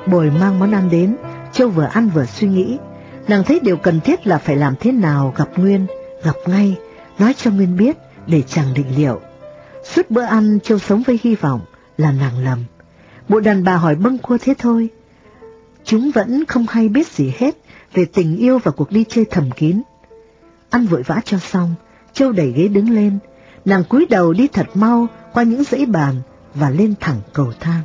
Bồi mang món ăn đến, Châu vừa ăn vừa suy nghĩ. Nàng thấy điều cần thiết là phải làm thế nào gặp Nguyên, gặp ngay, nói cho Nguyên biết để chàng định liệu. Suốt bữa ăn Châu sống với hy vọng là nàng lầm. Bộ đàn bà hỏi bâng quơ thế thôi. Chúng vẫn không hay biết gì hết về tình yêu và cuộc đi chơi thầm kín. Ăn vội vã cho xong, Châu đẩy ghế đứng lên. Nàng cúi đầu đi thật mau qua những dãy bàn và lên thẳng cầu thang.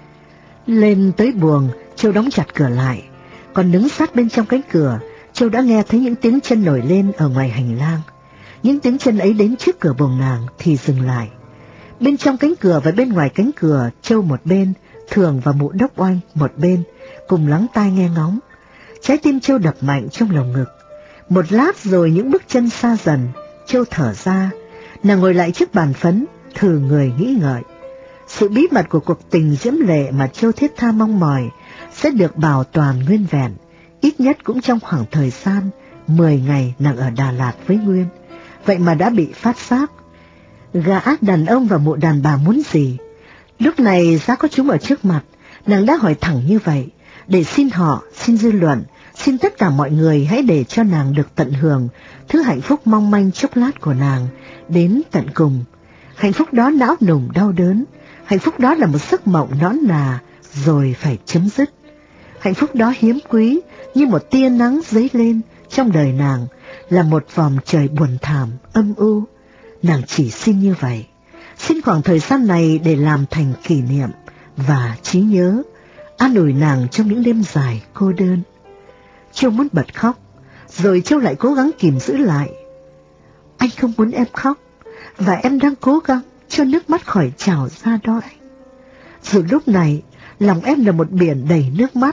Lên tới buồng, Châu đóng chặt cửa lại. Còn đứng sát bên trong cánh cửa, Châu đã nghe thấy những tiếng chân nổi lên ở ngoài hành lang. Những tiếng chân ấy đến trước cửa buồng nàng thì dừng lại. Bên trong cánh cửa và bên ngoài cánh cửa, Châu một bên, Thường và Mụ Đốc Oanh một bên, cùng lắng tai nghe ngóng. Trái tim Châu đập mạnh trong lồng ngực. Một lát rồi những bước chân xa dần, Châu thở ra. Nàng ngồi lại trước bàn phấn, thử người nghĩ ngợi. Sự bí mật của cuộc tình diễm lệ mà Châu thiết tha mong mỏi sẽ được bảo toàn nguyên vẹn, ít nhất cũng trong khoảng thời gian 10 ngày nàng ở Đà Lạt với Nguyên. Vậy mà đã bị phát giác. Gã đàn ông và mụ đàn bà muốn gì? Lúc này giá có chúng ở trước mặt, nàng đã hỏi thẳng như vậy, để xin họ, xin dư luận, xin tất cả mọi người hãy để cho nàng được tận hưởng thứ hạnh phúc mong manh chốc lát của nàng đến tận cùng. Hạnh phúc đó não nùng đau đớn, hạnh phúc đó là một giấc mộng nõn nà rồi phải chấm dứt. Hạnh phúc đó hiếm quý như một tia nắng dấy lên trong đời nàng, là một vòm trời buồn thảm, âm u. Nàng chỉ xin như vậy, xin khoảng thời gian này để làm thành kỷ niệm và trí nhớ, an ủi nàng trong những đêm dài cô đơn. Châu muốn bật khóc, rồi Châu lại cố gắng kìm giữ lại. Anh không muốn em khóc, và em đang cố gắng cho nước mắt khỏi trào ra đó anh. Rồi lúc này, lòng em là một biển đầy nước mắt.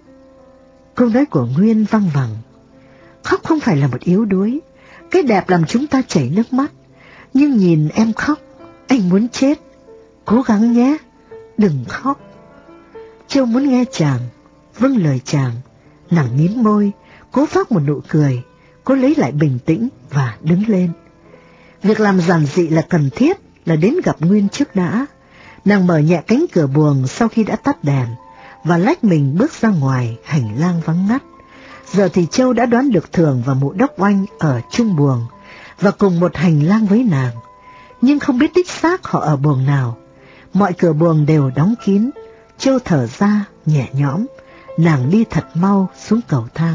Câu nói của Nguyên văng vẳng. Khóc không phải là một yếu đuối, cái đẹp làm chúng ta chảy nước mắt. Nhưng nhìn em khóc, anh muốn chết. Cố gắng nhé, đừng khóc. Châu muốn nghe chàng, vâng lời chàng. Nàng mím môi, cố phát một nụ cười, cố lấy lại bình tĩnh và đứng lên. Việc làm giản dị là cần thiết, là đến gặp Nguyên trước đã. Nàng mở nhẹ cánh cửa buồng sau khi đã tắt đèn, và lách mình bước ra ngoài hành lang vắng ngắt. Giờ thì Châu đã đoán được Thường và Mụ Đốc Oanh ở chung buồng, và cùng một hành lang với nàng. Nhưng không biết đích xác họ ở buồng nào. Mọi cửa buồng đều đóng kín. Châu thở ra nhẹ nhõm, nàng đi thật mau xuống cầu thang.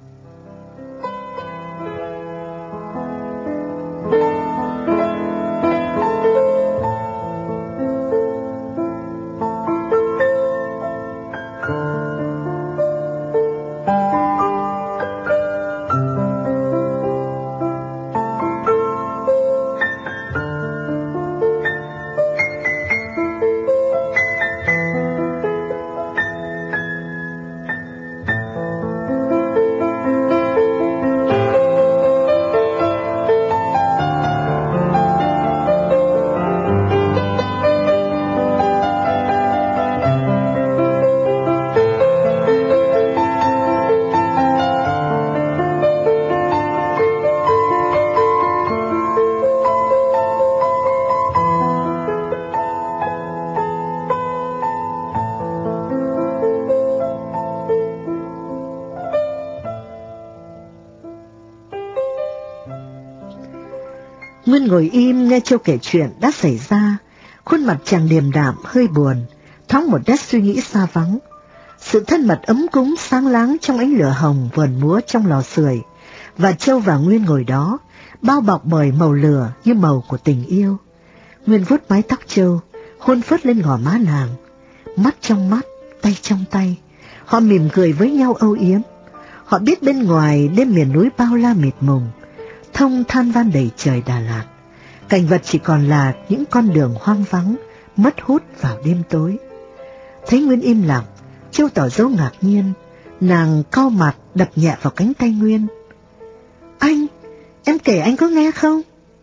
Nguyên ngồi im nghe Châu kể chuyện đã xảy ra, khuôn mặt chàng điềm đạm hơi buồn, thoáng một nét suy nghĩ xa vắng. Sự thân mật ấm cúng sáng láng trong ánh lửa hồng vờn múa trong lò sưởi, và Châu và Nguyên ngồi đó, bao bọc bởi màu lửa như màu của tình yêu. Nguyên vuốt mái tóc Châu, hôn phớt lên gò má nàng, mắt trong mắt, tay trong tay. Họ mỉm cười với nhau âu yếm. Họ biết bên ngoài đêm miền núi bao la mịt mùng, thông than van đầy trời Đà Lạt, cảnh vật chỉ còn là những con đường hoang vắng, mất hút vào đêm tối. Thấy Nguyên im lặng, Châu tỏ dấu ngạc nhiên. Nàng cau mặt đập nhẹ vào cánh tay Nguyên. Anh, em kể anh có nghe không?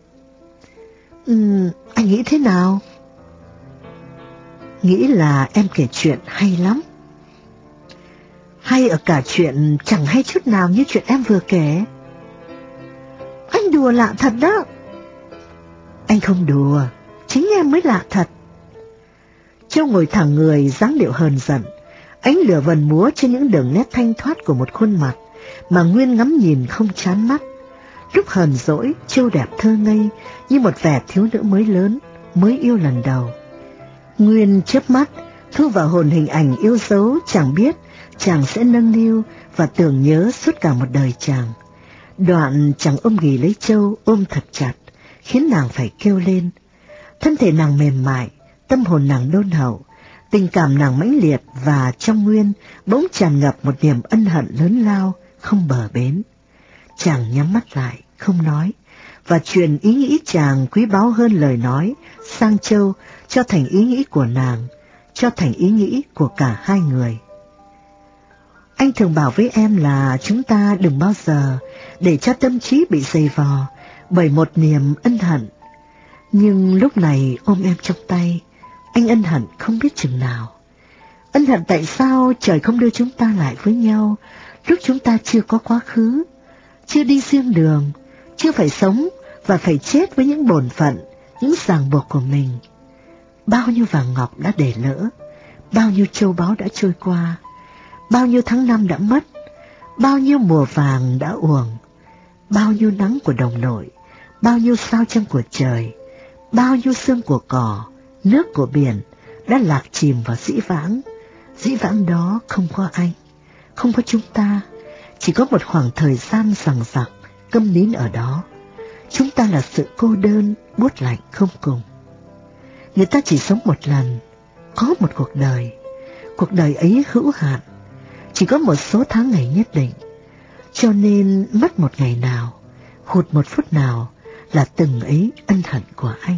Anh nghĩ thế nào? Nghĩ là em kể chuyện hay lắm. Hay ở cả chuyện chẳng hay chút nào như chuyện em vừa kể. Anh đùa lạ thật đó. Anh không đùa, chính em mới lạ thật. Châu ngồi thẳng người, dáng điệu hờn giận. Ánh lửa vần múa trên những đường nét thanh thoát của một khuôn mặt mà Nguyên ngắm nhìn không chán mắt. Lúc hờn dỗi, trêu đẹp thơ ngây như một vẻ thiếu nữ mới lớn, mới yêu lần đầu. Nguyên chớp mắt, thu vào hồn hình ảnh yêu dấu chàng biết chàng sẽ nâng niu và tưởng nhớ suốt cả một đời chàng. Đoạn chàng ôm ghì lấy Châu, ôm thật chặt, khiến nàng phải kêu lên. Thân thể nàng mềm mại, tâm hồn nàng đôn hậu, tình cảm nàng mãnh liệt và trong Nguyên bỗng tràn ngập một niềm ân hận lớn lao, không bờ bến. Chàng nhắm mắt lại, không nói, và truyền ý nghĩ chàng quý báu hơn lời nói sang Châu, cho thành ý nghĩ của nàng, cho thành ý nghĩ của cả hai người. Anh thường bảo với em là chúng ta đừng bao giờ để cho tâm trí bị dày vò bởi một niềm ân hận. Nhưng lúc này ôm em trong tay, anh ân hận không biết chừng nào. Ân hận tại sao trời không đưa chúng ta lại với nhau lúc chúng ta chưa có quá khứ, chưa đi riêng đường, chưa phải sống và phải chết với những bổn phận, những ràng buộc của mình. Bao nhiêu vàng ngọc đã để lỡ, bao nhiêu châu báu đã trôi qua, bao nhiêu tháng năm đã mất, bao nhiêu mùa vàng đã uổng, bao nhiêu nắng của đồng nội, bao nhiêu sao trăng của trời, bao nhiêu sương của cỏ, nước của biển đã lạc chìm vào dĩ vãng. Dĩ vãng đó không có anh, không có chúng ta, chỉ có một khoảng thời gian dằng dặc, câm nín ở đó. Chúng ta là sự cô đơn, buốt lạnh không cùng. Người ta chỉ sống một lần, có một cuộc đời ấy hữu hạn, chỉ có một số tháng ngày nhất định, cho nên mất một ngày nào, hụt một phút nào là từng ấy ân hận của anh.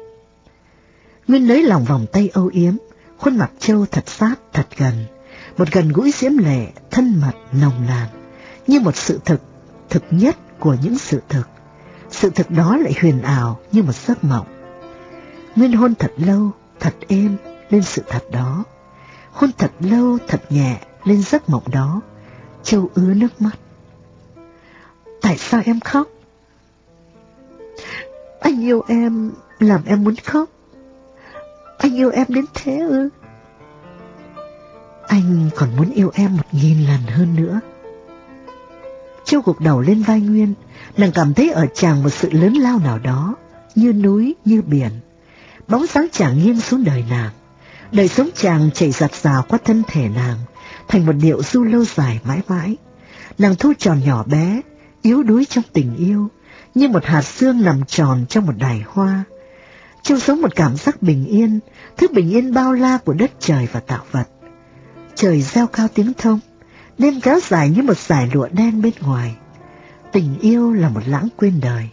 Nguyên nới lòng vòng tay âu yếm, khuôn mặt Châu thật sát, thật gần, một gần gũi diễm lệ, thân mật, nồng nàn, như một sự thực nhất của những sự thực. Sự thực đó lại huyền ảo như một giấc mộng. Nguyên hôn thật lâu, thật êm lên sự thật đó, hôn thật lâu, thật nhẹ lên giấc mộng đó. Châu ứa nước mắt. Tại sao em khóc? Anh yêu em làm em muốn khóc. Anh yêu em đến thế ư? Anh còn muốn yêu em 1000 lần hơn nữa. Châu gục đầu lên vai Nguyên, nàng cảm thấy ở chàng một sự lớn lao nào đó, như núi, như biển. Bóng dáng chàng nghiêng xuống đời nàng, đời sống chàng chảy giặt rào qua thân thể nàng, thành một điệu du lâu dài mãi mãi. Nàng thu tròn nhỏ bé, yếu đuối trong tình yêu, như một hạt sương nằm tròn trong một đài hoa. Châu sống một cảm giác bình yên, thứ bình yên bao la của đất trời và tạo vật. Trời reo cao tiếng thông, đêm kéo dài như một dải lụa đen bên ngoài. Tình yêu là một lãng quên đời.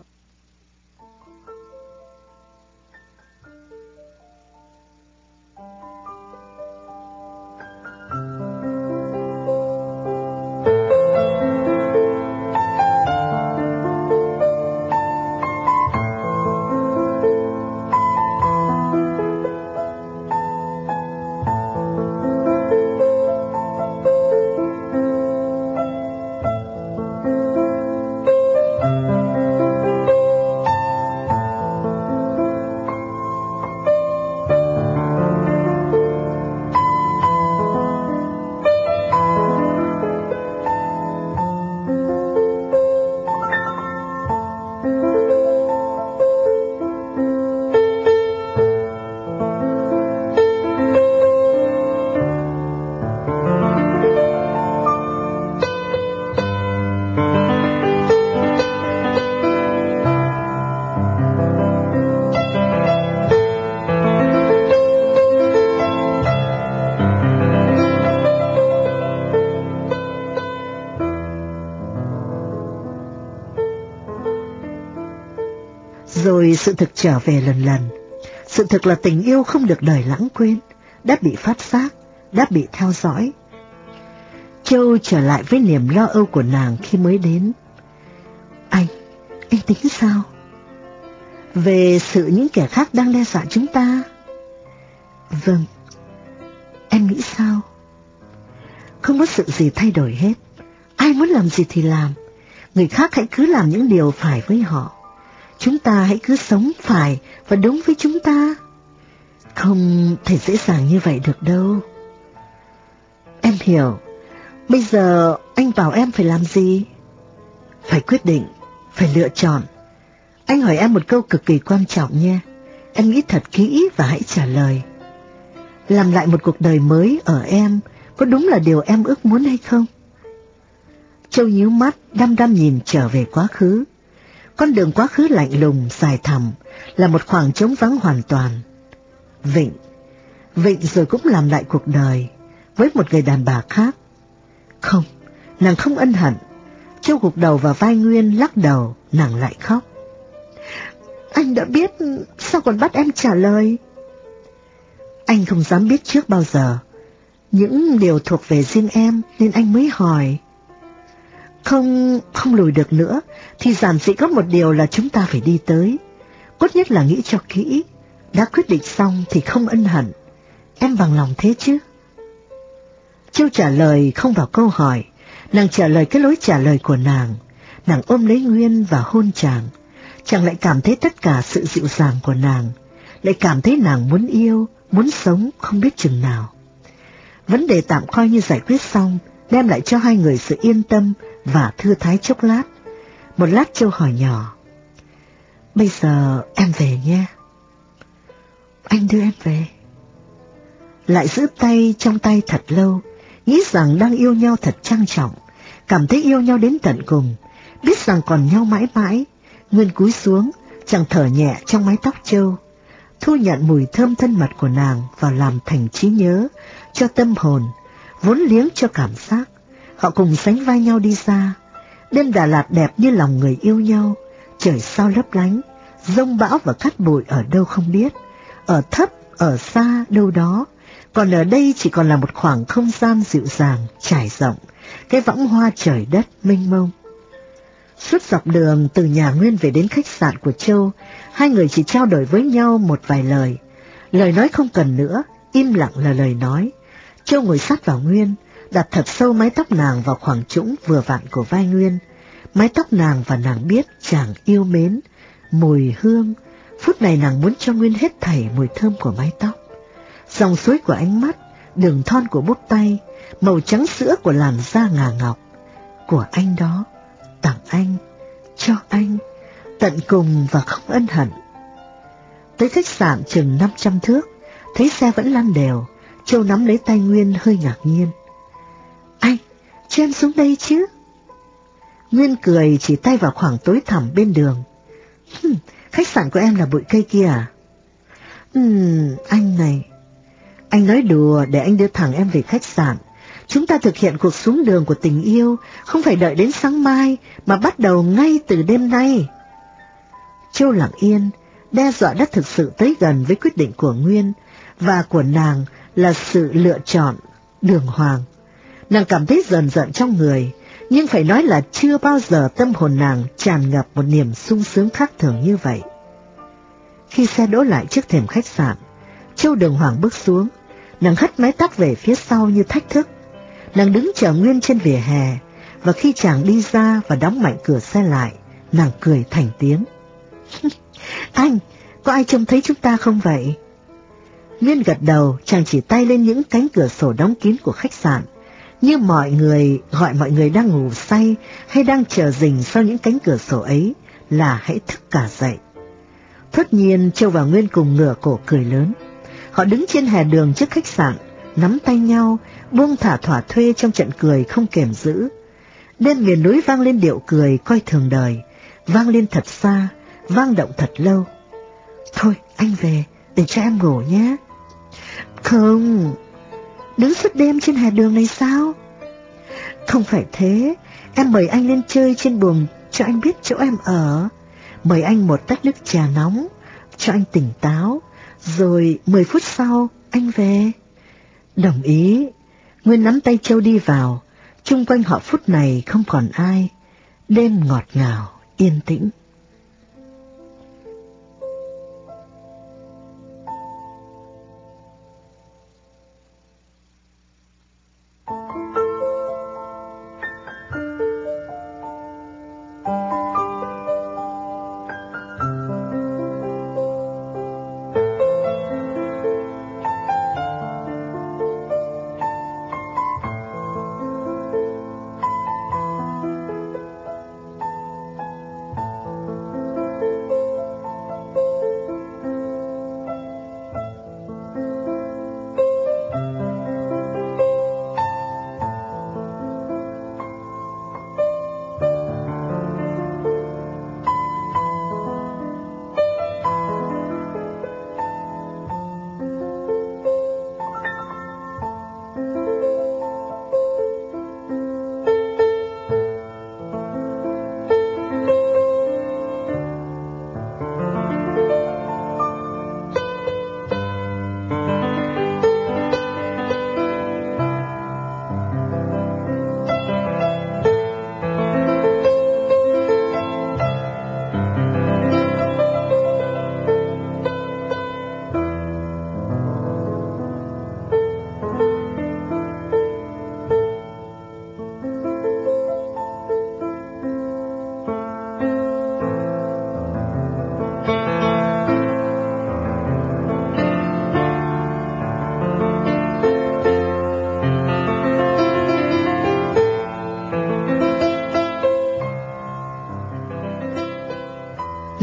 Rồi sự thực trở về lần lần. Sự thực là tình yêu không được đời lãng quên, đã bị phát giác, đã bị theo dõi. Châu trở lại với niềm lo âu của nàng khi mới đến. Anh tính sao? Về sự những kẻ khác đang đe dọa chúng ta? Vâng, em nghĩ sao? Không có sự gì thay đổi hết. Ai muốn làm gì thì làm. Người khác hãy cứ làm những điều phải với họ. Chúng ta hãy cứ sống phải và đúng với chúng ta. Không thể dễ dàng như vậy được đâu. hiểu. Bây giờ anh bảo em phải làm gì? Phải quyết định, phải lựa chọn. Anh hỏi em một câu cực kỳ quan trọng nha. Em nghĩ thật kỹ và hãy trả lời. Làm lại một cuộc đời mới ở em có đúng là điều em ước muốn hay không? Châu nhíu mắt, đăm đăm nhìn trở về quá khứ. Con đường quá khứ lạnh lùng, dài thẳm, là một khoảng trống vắng hoàn toàn. Vịnh rồi cũng làm lại cuộc đời, với một người đàn bà khác. Không, nàng không ân hận. Châu gục đầu vào vai Nguyên, lắc đầu, nàng lại khóc. Anh đã biết, sao còn bắt em trả lời? Anh không dám biết trước bao giờ. Những điều thuộc về riêng em nên anh mới hỏi. Không lùi được nữa, thì giản dị có một điều là chúng ta phải đi tới. Cốt nhất là nghĩ cho kỹ. Đã quyết định xong thì không ân hận. Em bằng lòng thế chứ? Châu trả lời không vào câu hỏi. Nàng trả lời cái lối trả lời của nàng. Nàng ôm lấy Nguyên và hôn chàng. Chàng lại cảm thấy tất cả sự dịu dàng của nàng, lại cảm thấy nàng muốn yêu, muốn sống không biết chừng nào. Vấn đề tạm coi như giải quyết xong, đem lại cho hai người sự yên tâm và thư thái chốc lát. Một lát Châu hỏi nhỏ. Bây giờ em về nha. Anh đưa em về. Lại giữ tay trong tay thật lâu, nghĩ rằng đang yêu nhau thật trang trọng, cảm thấy yêu nhau đến tận cùng, biết rằng còn nhau mãi mãi. Nguyên cúi xuống, chàng thở nhẹ trong mái tóc Châu, thu nhận mùi thơm thân mật của nàng vào làm thành trí nhớ, cho tâm hồn, vốn liếng cho cảm giác. Họ cùng sánh vai nhau đi ra. Đêm Đà Lạt đẹp như lòng người yêu nhau, trời sao lấp lánh, giông bão và cát bụi ở đâu không biết, ở thấp, ở xa đâu đó, còn ở đây chỉ còn là một khoảng không gian dịu dàng, trải rộng, cái võng hoa trời đất mênh mông. Suốt dọc đường từ nhà Nguyên về đến khách sạn của Châu, hai người chỉ trao đổi với nhau một vài lời. Lời nói không cần nữa, im lặng là lời nói. Châu ngồi sát vào Nguyên, đặt thật sâu mái tóc nàng vào khoảng trũng vừa vặn của vai Nguyên. Mái tóc nàng và nàng biết chàng yêu mến, mùi hương. Phút này nàng muốn cho Nguyên hết thảy mùi thơm của mái tóc. Dòng suối của ánh mắt, đường thon của bút tay, màu trắng sữa của làn da ngà ngọc. Của anh đó, tặng anh, cho anh, tận cùng và không ân hận. Tới khách sạn chừng 500 thước, thấy xe vẫn lăn đều, Châu nắm lấy tay Nguyên hơi ngạc nhiên. Anh, cho em xuống đây chứ? Nguyên cười chỉ tay vào khoảng tối thẳm bên đường. Khách sạn của em là bụi cây kia à? Anh này. Anh nói đùa để anh đưa thẳng em về khách sạn. Chúng ta thực hiện cuộc xuống đường của tình yêu, không phải đợi đến sáng mai, mà bắt đầu ngay từ đêm nay. Châu lặng yên, đe dọa đã thực sự tới gần với quyết định của Nguyên, và của nàng là sự lựa chọn đường hoàng. Nàng cảm thấy rờn rợn trong người, nhưng phải nói là chưa bao giờ tâm hồn nàng tràn ngập một niềm sung sướng khác thường như vậy. Khi xe đỗ lại trước thềm khách sạn, Châu đường hoàng bước xuống, nàng hất mái tóc về phía sau như thách thức. Nàng đứng chờ Nguyên trên vỉa hè, và khi chàng đi ra và đóng mạnh cửa xe lại, nàng cười thành tiếng. Anh, có ai trông thấy chúng ta không vậy? Nguyên gật đầu, chàng chỉ tay lên những cánh cửa sổ đóng kín của khách sạn, như mọi người gọi mọi người đang ngủ say hay đang chờ rình sau những cánh cửa sổ ấy là hãy thức cả dậy. Tất nhiên Châu và Nguyên cùng ngửa cổ cười lớn. Họ đứng trên hè đường trước khách sạn, nắm tay nhau, buông thả thỏa thuê trong trận cười không kềm giữ. Đêm miền núi vang lên điệu cười coi thường đời, vang lên thật xa, vang động thật lâu. Thôi, anh về, để cho em ngủ nhé. Không, đứng suốt đêm trên hè đường này sao? Không phải thế, em mời anh lên chơi trên buồng cho anh biết chỗ em ở. Mời anh một tách nước trà nóng, cho anh tỉnh táo, rồi 10 phút sau anh về. Đồng ý. Nguyên nắm tay Châu đi vào, chung quanh họ phút này không còn ai. Đêm ngọt ngào, yên tĩnh.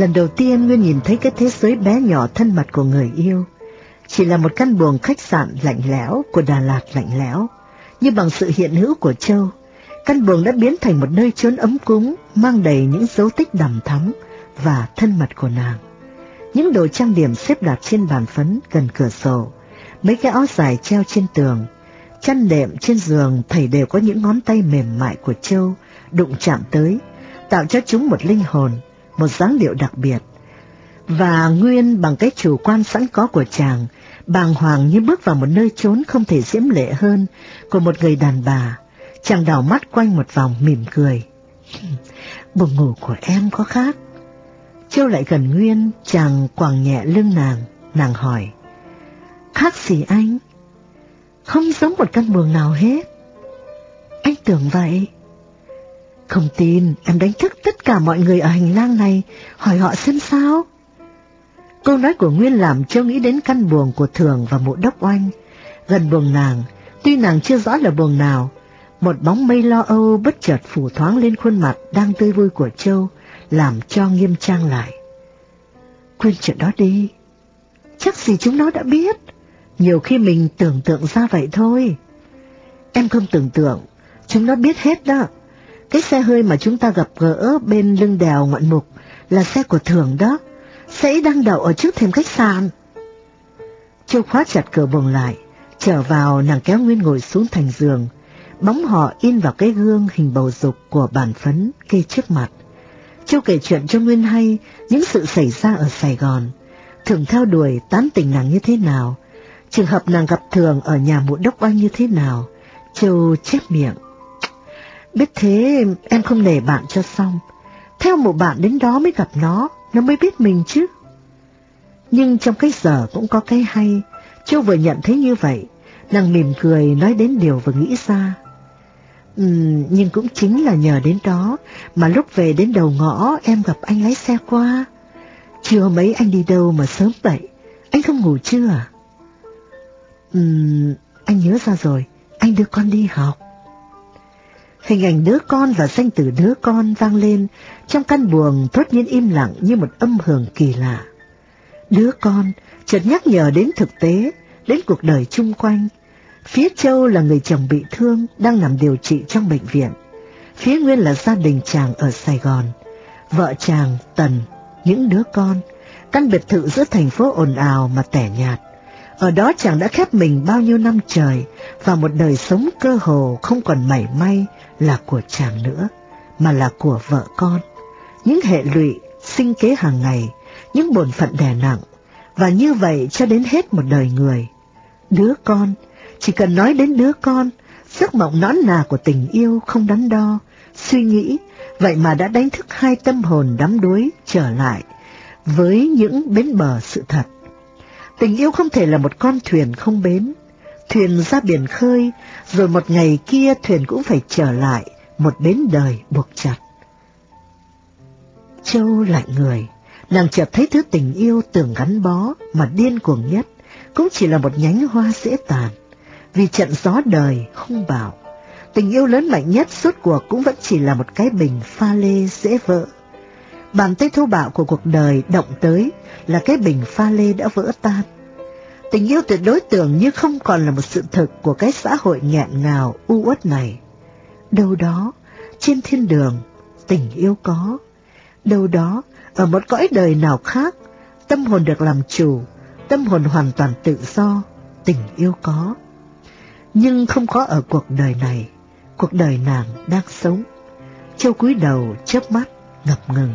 Lần đầu tiên Nguyên nhìn thấy cái thế giới bé nhỏ thân mật của người yêu. Chỉ là một căn buồng khách sạn lạnh lẽo của Đà Lạt lạnh lẽo, như bằng sự hiện hữu của Châu, căn buồng đã biến thành một nơi chốn ấm cúng, mang đầy những dấu tích đằm thắm và thân mật của nàng. Những đồ trang điểm xếp đặt trên bàn phấn gần cửa sổ, mấy cái áo dài treo trên tường, chăn đệm trên giường thảy đều có những ngón tay mềm mại của Châu đụng chạm tới, tạo cho chúng một linh hồn, một dáng điệu đặc biệt. Và Nguyên bằng cái chủ quan sẵn có của chàng, bàng hoàng như bước vào một nơi chốn không thể diễm lệ hơn của một người đàn bà, chàng đảo mắt quanh một vòng mỉm cười. Buồng ngủ của em có khác. Châu lại gần Nguyên, chàng quàng nhẹ lưng nàng hỏi. Khác gì anh? Không giống một căn buồng nào hết. Anh tưởng vậy. Không tin, em đánh thức tất cả mọi người ở hành lang này, hỏi họ xem sao. Câu nói của Nguyên làm Châu nghĩ đến căn buồng của Thường và Mụ Đốc Oanh. Gần buồng nàng, tuy nàng chưa rõ là buồng nào, một bóng mây lo âu bất chợt phủ thoáng lên khuôn mặt đang tươi vui của Châu, làm cho nghiêm trang lại. Quên chuyện đó đi. Chắc gì chúng nó đã biết. Nhiều khi mình tưởng tượng ra vậy thôi. Em không tưởng tượng, chúng nó biết hết đó. Cái xe hơi mà chúng ta gặp gỡ bên lưng đèo Ngoạn Mục là xe của Thường đó. Xe ấy đang đậu ở trước thềm khách sạn. Châu khóa chặt cửa buồng lại, trở vào nàng kéo Nguyên ngồi xuống thành giường. Bóng họ in vào cái gương hình bầu dục của bàn phấn kê trước mặt. Châu kể chuyện cho Nguyên hay những sự xảy ra ở Sài Gòn, Thường theo đuổi tán tỉnh nàng như thế nào, trường hợp nàng gặp Thường ở nhà Mụ Đốc Oanh như thế nào. Châu chép miệng. Biết thế em không nể bạn cho xong. Theo một bạn đến đó mới gặp nó mới biết mình chứ. Nhưng trong cái giờ cũng có cái hay. Châu vừa nhận thấy như vậy, nàng mỉm cười nói đến điều vừa nghĩ ra. Nhưng cũng chính là nhờ đến đó mà lúc về đến đầu ngõ em gặp anh lái xe qua. Chiều mấy anh đi đâu mà sớm vậy? Anh không ngủ chưa à? Anh nhớ ra rồi, anh đưa con đi học. Hình ảnh đứa con và danh từ đứa con vang lên trong căn buồng, thốt nhiên im lặng như một âm hưởng kỳ lạ. Đứa con chợt nhắc nhở đến thực tế, đến cuộc đời chung quanh. Phía Châu là người chồng bị thương đang nằm điều trị trong bệnh viện. Phía Nguyên là gia đình chàng ở Sài Gòn, vợ chàng, Tần, những đứa con, căn biệt thự giữa thành phố ồn ào mà tẻ nhạt. Ở đó chàng đã khép mình bao nhiêu năm trời vào một đời sống cơ hồ không còn mảy may là của chàng nữa, mà là của vợ con. Những hệ lụy, sinh kế hàng ngày, những bổn phận đè nặng, và như vậy cho đến hết một đời người. Đứa con, chỉ cần nói đến đứa con, giấc mộng nõn nà của tình yêu không đắn đo, suy nghĩ, vậy mà đã đánh thức hai tâm hồn đắm đuối trở lại với những bến bờ sự thật. Tình yêu không thể là một con thuyền không bến. Thuyền ra biển khơi, rồi một ngày kia thuyền cũng phải trở lại một bến đời buộc chặt. Châu lạnh người, nàng chợt thấy thứ tình yêu tưởng gắn bó mà điên cuồng nhất cũng chỉ là một nhánh hoa dễ tàn. Vì trận gió đời hung bạo, tình yêu lớn mạnh nhất suốt cuộc cũng vẫn chỉ là một cái bình pha lê dễ vỡ. Bàn tay thô bạo của cuộc đời động tới là cái bình pha lê đã vỡ tan. Tình yêu tuyệt đối tưởng như không còn là một sự thực của cái xã hội nghẹn ngào u uất này. Đâu đó trên thiên đường tình yêu có, đâu đó ở một cõi đời nào khác tâm hồn được làm chủ, tâm hồn hoàn toàn tự do, tình yêu có. Nhưng không có ở cuộc đời này, cuộc đời nàng đang sống. Châu cúi đầu chớp mắt ngập ngừng.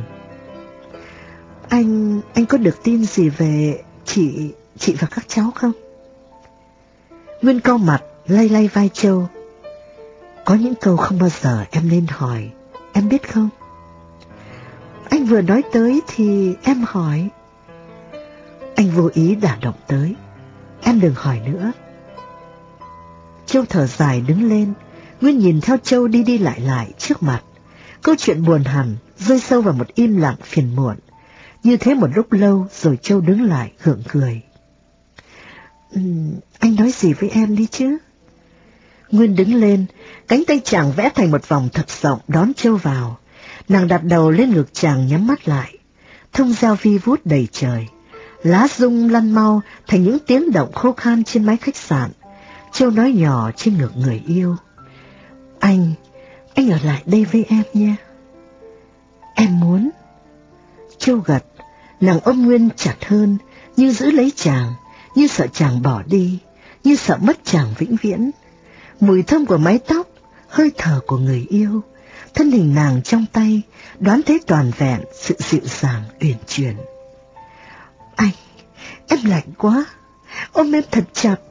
Anh có được tin gì về chị và các cháu không? Nguyên cau mặt lay lay vai Châu. Có những câu không bao giờ em nên hỏi, em biết không? Anh vừa nói tới thì em hỏi. Anh vô ý đả động tới, em đừng hỏi nữa. Châu thở dài đứng lên. Nguyên nhìn theo Châu đi đi lại trước mặt. Câu chuyện buồn hẳn rơi sâu vào một im lặng phiền muộn. Như thế một lúc lâu rồi Châu đứng lại gượng cười. Anh nói gì với em đi chứ? Nguyên đứng lên, cánh tay chàng vẽ thành một vòng thật rộng đón Châu vào. Nàng đặt đầu lên ngực chàng nhắm mắt lại. thông reo vi vút đầy trời, lá rung lăn mau thành những tiếng động khô khan trên mái khách sạn. Châu nói nhỏ trên ngực người yêu: Anh ở lại đây với em nhé. Em muốn. Châu gật, nàng ôm Nguyên chặt hơn, như giữ lấy chàng, như sợ chàng bỏ đi, như sợ mất chàng vĩnh viễn. Mùi thơm của mái tóc, hơi thở của người yêu, thân hình nàng trong tay, đoán thấy toàn vẹn sự dịu dàng uyển chuyển. Anh, em lạnh quá, ôm em thật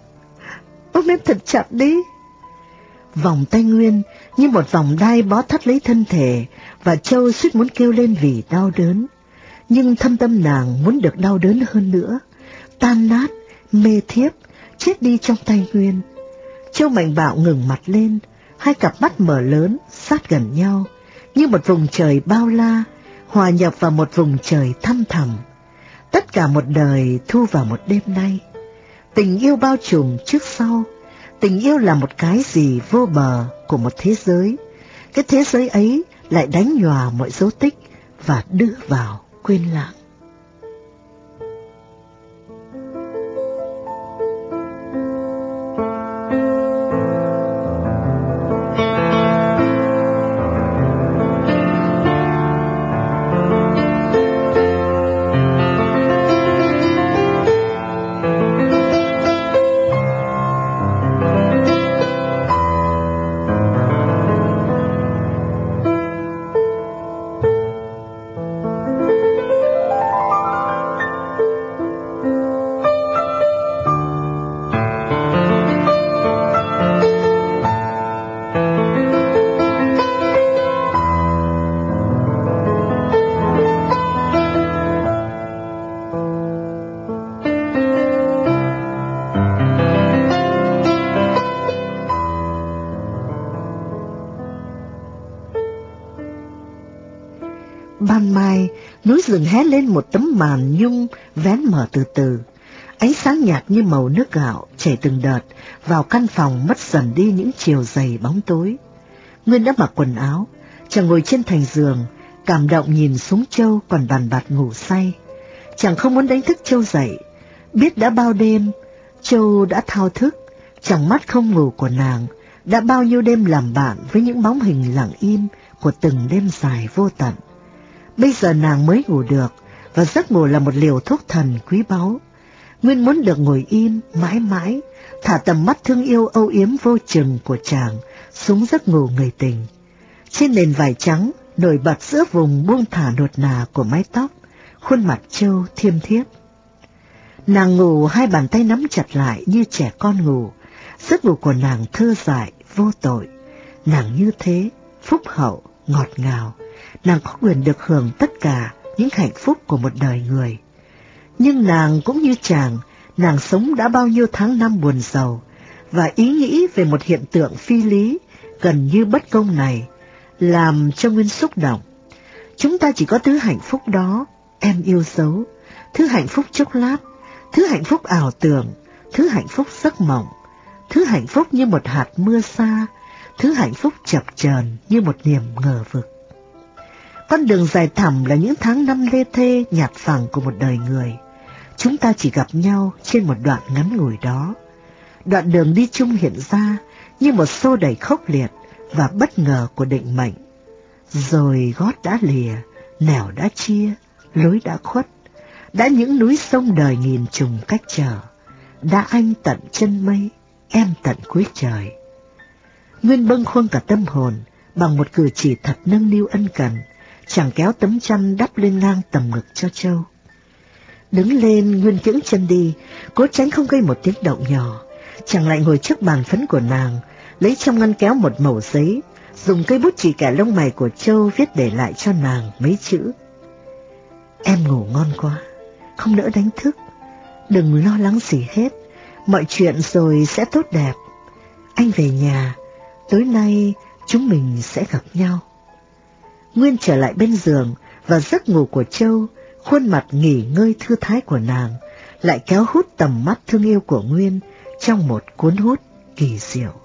chặt đi. Vòng tay Nguyên như một vòng đai bó thắt lấy thân thể, và Châu suýt muốn kêu lên vì đau đớn. Nhưng thâm tâm nàng muốn được đau đớn hơn nữa, tan nát, mê thiếp, chết đi trong tay Nguyên. Châu mạnh bạo ngừng mặt lên, hai cặp mắt mở lớn, sát gần nhau, như một vùng trời bao la, hòa nhập vào một vùng trời thăm thẳm. Tất cả một đời thu vào một đêm nay. Tình yêu bao trùm trước sau. Tình yêu là một cái gì vô bờ của một thế giới. Cái thế giới ấy lại đánh nhòa mọi dấu tích và đưa vào quên lãng. Ban mai, núi rừng hé lên một tấm màn nhung vén mở từ từ. Ánh sáng nhạt như màu nước gạo chảy từng đợt vào căn phòng, mất dần đi những chiều dày bóng tối. Nguyên đã mặc quần áo, chàng ngồi trên thành giường, cảm động nhìn xuống Châu còn bàn bạt ngủ say. Chàng không muốn đánh thức Châu dậy, biết đã bao đêm Châu đã thao thức, chẳng mắt không ngủ của nàng đã bao nhiêu đêm làm bạn với những bóng hình lặng im của từng đêm dài vô tận. Bây giờ nàng mới ngủ được, và giấc ngủ là một liều thuốc thần quý báu. Nguyên muốn được ngồi im mãi mãi, thả tầm mắt thương yêu âu yếm vô chừng của chàng xuống giấc ngủ người tình. Trên nền vải trắng nổi bật giữa vùng buông thả nuột nà của mái tóc, khuôn mặt Châu thiêm thiếp. Nàng ngủ hai bàn tay nắm chặt lại như trẻ con ngủ. Giấc ngủ của nàng thơ dại vô tội. Nàng như thế, phúc hậu, ngọt ngào. Nàng có quyền được hưởng tất cả những hạnh phúc của một đời người. Nhưng nàng cũng như chàng, nàng sống đã bao nhiêu tháng năm buồn rầu, và ý nghĩ về một hiện tượng phi lý, gần như bất công này, làm cho Nguyên xúc động. Chúng ta chỉ có thứ hạnh phúc đó, em yêu dấu, thứ hạnh phúc chốc lát, thứ hạnh phúc ảo tưởng, thứ hạnh phúc giấc mộng, thứ hạnh phúc như một hạt mưa xa, thứ hạnh phúc chập chờn như một niềm ngờ vực. Con đường dài thẳm là những tháng năm lê thê nhạt phẳng của một đời người. Chúng ta chỉ gặp nhau trên một đoạn ngắn ngủi đó. Đoạn đường đi chung hiện ra như một xô đẩy khốc liệt và bất ngờ của định mệnh. Rồi gót đã lìa, nẻo đã chia, lối đã khuất. Đã những núi sông đời nghìn trùng cách trở. Đã anh tận chân mây, em tận cuối trời. Nguyên bâng khuâng cả tâm hồn bằng một cử chỉ thật nâng niu ân cần. Chàng kéo tấm chăn đắp lên ngang tầm ngực cho Châu. Đứng lên, Nguyên kiễng chân đi, cố tránh không gây một tiếng động nhỏ. Chàng lại ngồi trước bàn phấn của nàng, lấy trong ngăn kéo một mẩu giấy, dùng cây bút chì kẻ lông mày của Châu viết để lại cho nàng mấy chữ: Em ngủ ngon quá, không nỡ đánh thức. Đừng lo lắng gì hết, mọi chuyện rồi sẽ tốt đẹp. Anh về nhà, tối nay chúng mình sẽ gặp nhau. Nguyên trở lại bên giường, và giấc ngủ của Châu, khuôn mặt nghỉ ngơi thư thái của nàng, lại kéo hút tầm mắt thương yêu của Nguyên trong một cuốn hút kỳ diệu.